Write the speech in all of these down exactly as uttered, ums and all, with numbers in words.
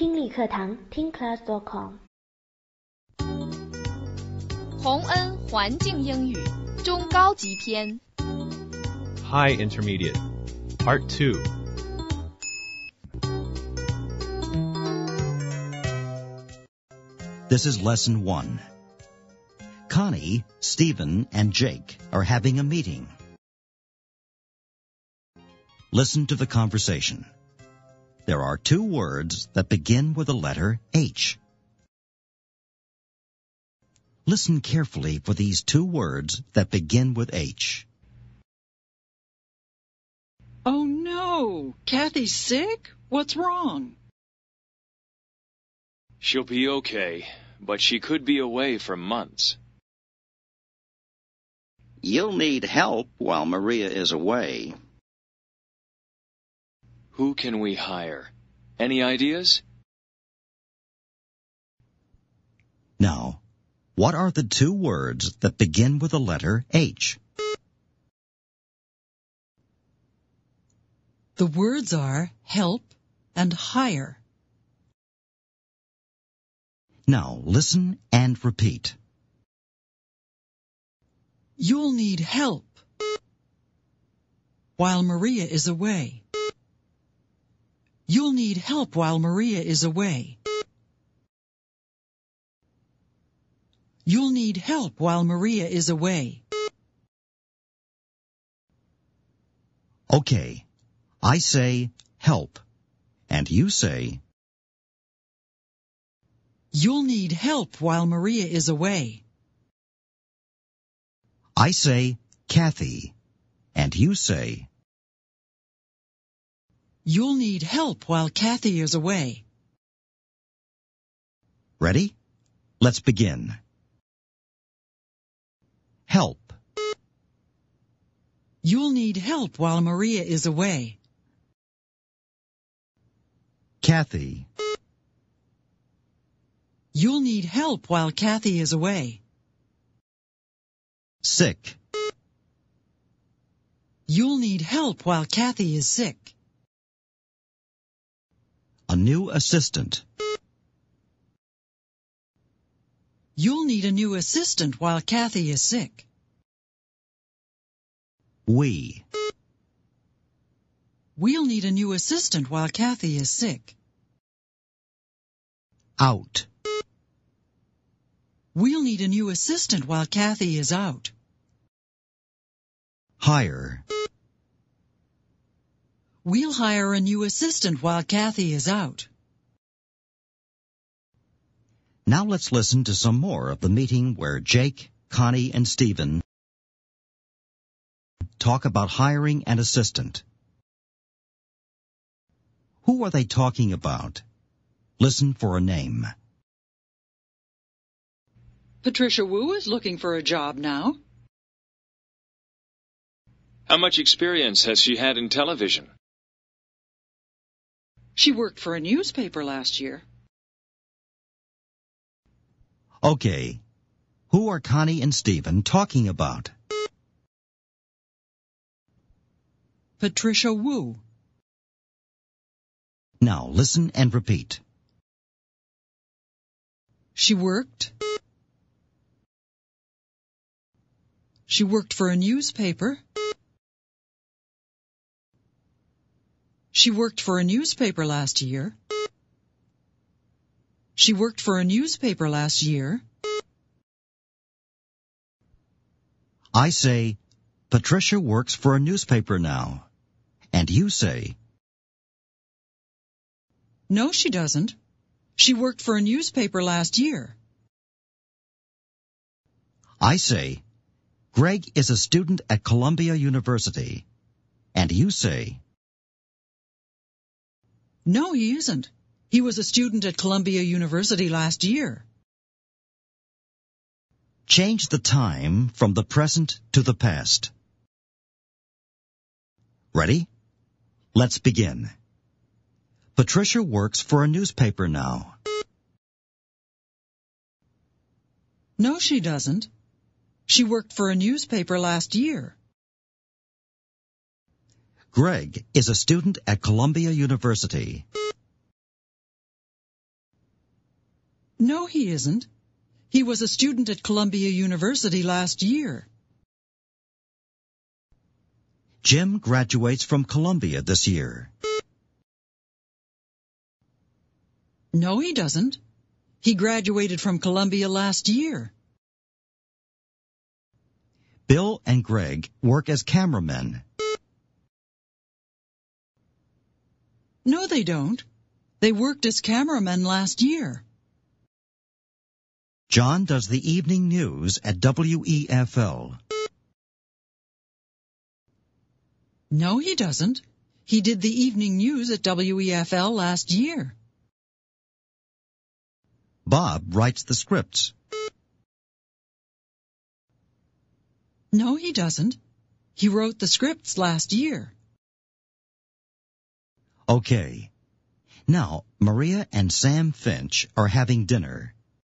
听力课堂听 class dot com。 洪恩环境英语中高级篇 High Intermediate Part two. This is Lesson one. Connie, Stephen, and Jake are having a meeting. Listen to the conversation. There are two words that begin with the letter H. Listen carefully for these two words that begin with H. Oh no! Kathy's sick? What's wrong? She'll be okay, but she could be away for months. You'll need help while Maria is away. Who can we hire? Any ideas? Now, what are the two words that begin with the letter H? The words are help and hire. Now, listen and repeat. You'll need help while Maria is away. You'll need help while Maria is away. You'll need help while Maria is away. Okay, I say help, and you say You'll need help while Maria is away. I say Kathy, and you say You'll need help while Kathy is away. Ready? Let's begin. Help. You'll need help while Maria is away. Kathy. You'll need help while Kathy is away. Sick. You'll need help while Kathy is sick. A new assistant. You'll need a new assistant while Kathy is sick. We. We'll need a new assistant while Kathy is sick. Out. We'll need a new assistant while Kathy is out. Hire. We'll hire a new assistant while Kathy is out. Now let's listen to some more of the meeting where Jake, Connie, and Stephen talk about hiring an assistant. Who are they talking about? Listen for a name. Patricia Wu is looking for a job now. How much experience has she had in television? She worked for a newspaper last year. Okay, who are Connie and Stephen talking about? Patricia Wu. Now listen and repeat. She worked. She worked for a newspaper. She worked for a newspaper last year. She worked for a newspaper last year. I say, Patricia works for a newspaper now. And you say, No, she doesn't. She worked for a newspaper last year. I say, Greg is a student at Columbia University. And you say, No, he isn't. He was a student at Columbia University last year. Change the time from the present to the past. Ready? Let's begin. Patricia works for a newspaper now. No, she doesn't. She worked for a newspaper last year. Greg is a student at Columbia University. No, he isn't. He was a student at Columbia University last year. Jim graduates from Columbia this year. No, he doesn't. He graduated from Columbia last year. Bill and Greg work as cameramen. No, they don't. They worked as cameramen last year. John does the evening news at W E F L. No, he doesn't. He did the evening news at W E F L last year. Bob writes the scripts. No, he doesn't. He wrote the scripts last year. Okay. Now, Maria and Sam Finch are having dinner.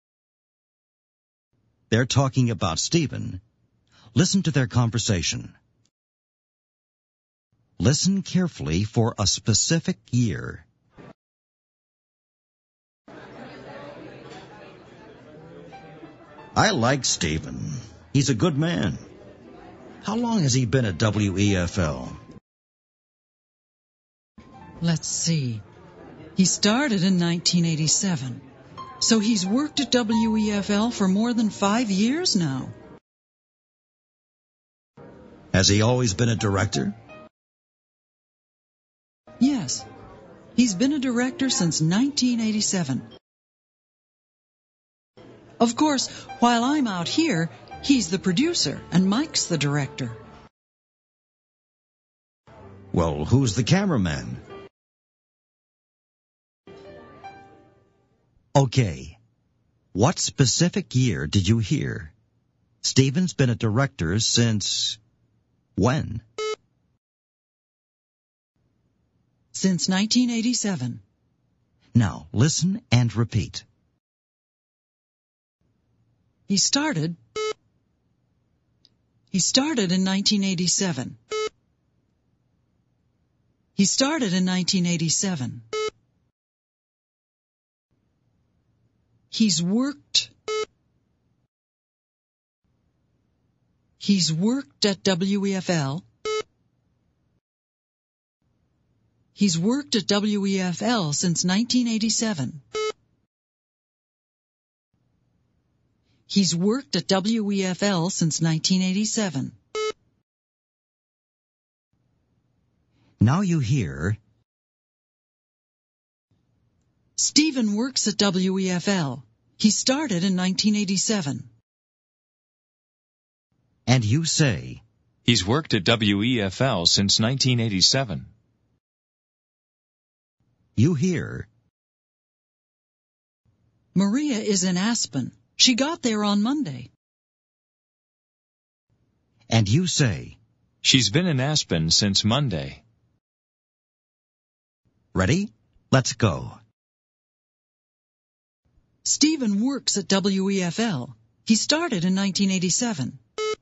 They're talking about Stephen. Listen to their conversation. Listen carefully for a specific year. I like Stephen. He's a good man. How long has he been at W E F L? Let's see. He started in nineteen eighty-seven. So he's worked at W E F L for more than five years now. Has he always been a director? Yes. He's been a director since nineteen eighty-seven. Of course, while I'm out here, he's the producer and Mike's the director. Well, who's the cameraman? Okay. What specific year did you hear? Stephen's been a director since when? Since nineteen eighty-seven. Now, listen and repeat. He started... He started in nineteen eighty-seven. He started in nineteen eighty-seven. He's worked... He's worked at W E F L. He's worked at W E F L since nineteen eighty-seven. He's worked at W E F L since nineteen eighty-seven. Now you hear... Stephen works at W E F L. He started in nineteen eighty-seven. And you say... He's worked at W E F L since nineteen eighty-seven. You hear... Maria is in Aspen. She got there on Monday. And you say... She's been in Aspen since Monday. Ready? Let's go. Stephen works at W E F L. He started in nineteen eighty-seven.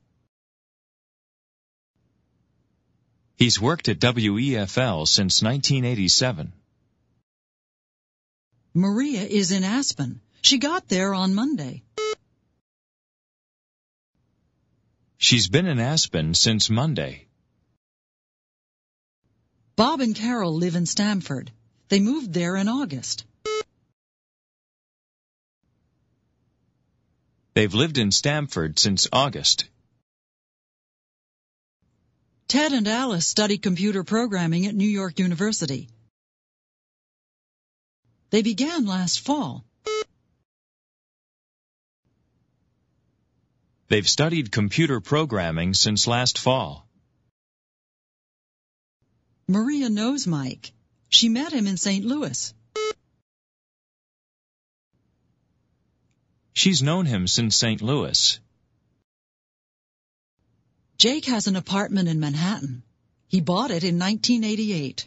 He's worked at W E F L since nineteen eighty-seven. Maria is in Aspen. She got there on Monday. She's been in Aspen since Monday. Bob and Carol live in Stamford. They moved there in August. They've lived in Stamford since August. Ted and Alice study computer programming at New York University. They began last fall. They've studied computer programming since last fall. Maria knows Mike. She met him in Saint Louis. She's known him since Saint Louis. Jake has an apartment in Manhattan. He bought it in nineteen eighty-eight.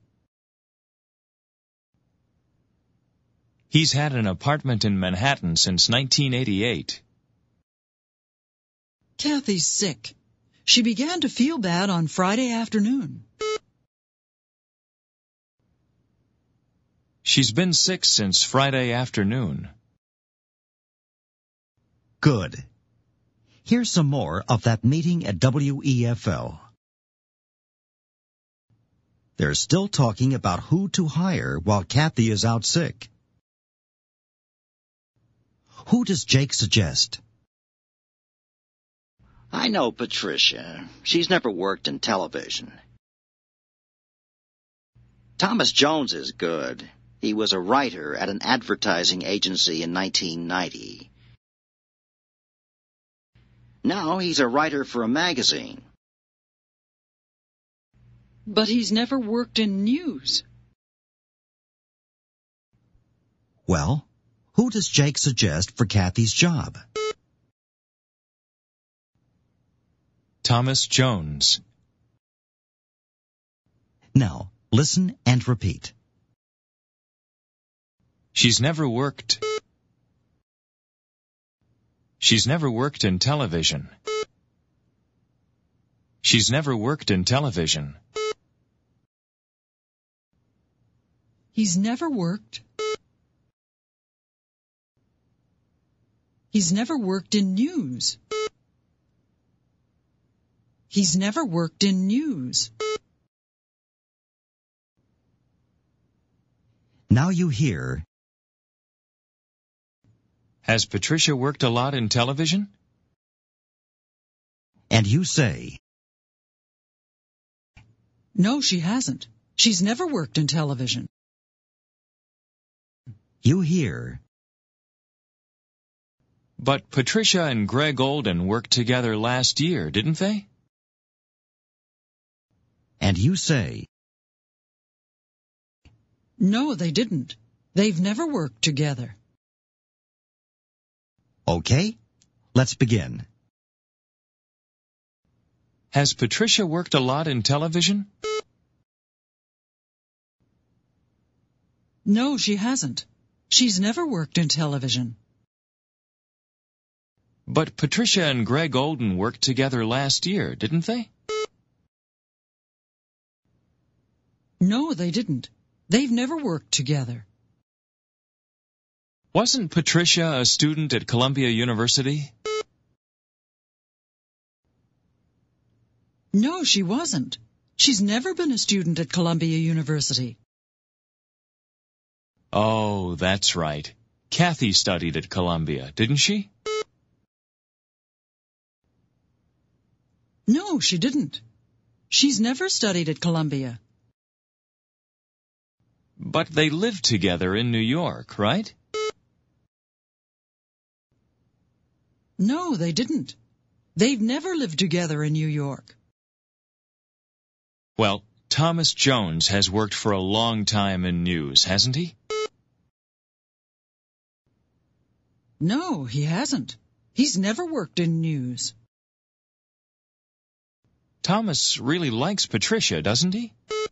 He's had an apartment in Manhattan since nineteen eighty-eight. Kathy's sick. She began to feel bad on Friday afternoon. She's been sick since Friday afternoon. Good. Here's some more of that meeting at W E F L. They're still talking about who to hire while Kathy is out sick. Who does Jake suggest? I know Patricia. She's never worked in television. Thomas Jones is good. He was a writer at an advertising agency in nineteen ninety. Now he's a writer for a magazine. But he's never worked in news. Well, who does Jake suggest for Kathy's job? Thomas Jones. Now, listen and repeat. She's never worked. She's never worked in television. She's never worked in television. He's never worked. He's never worked in news. He's never worked in news. Now you hear, Has Patricia worked a lot in television? and you say, No, she hasn't. She's never worked in television. you hear, But Patricia and Greg Olden worked together last year, didn't they? and you say, No, they didn't. They've never worked together. okay, let's begin. Has Patricia worked a lot in television? No, she hasn't. She's never worked in television. But Patricia and Greg Olden worked together last year, didn't they? No, they didn't. They've never worked together. Wasn't Patricia a student at Columbia University? No, she wasn't. She's never been a student at Columbia University. Oh, that's right. Kathy studied at Columbia, didn't she? No, she didn't. She's never studied at Columbia. But they lived together in New York, right? No, they didn't. They've never lived together in New York. Well, Thomas Jones has worked for a long time in news, hasn't he? No, he hasn't. He's never worked in news. Thomas really likes Patricia, doesn't he?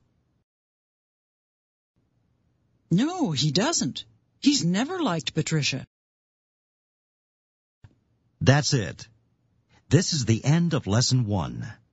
No, he doesn't. He's never liked Patricia. That's it. This is the end of lesson one.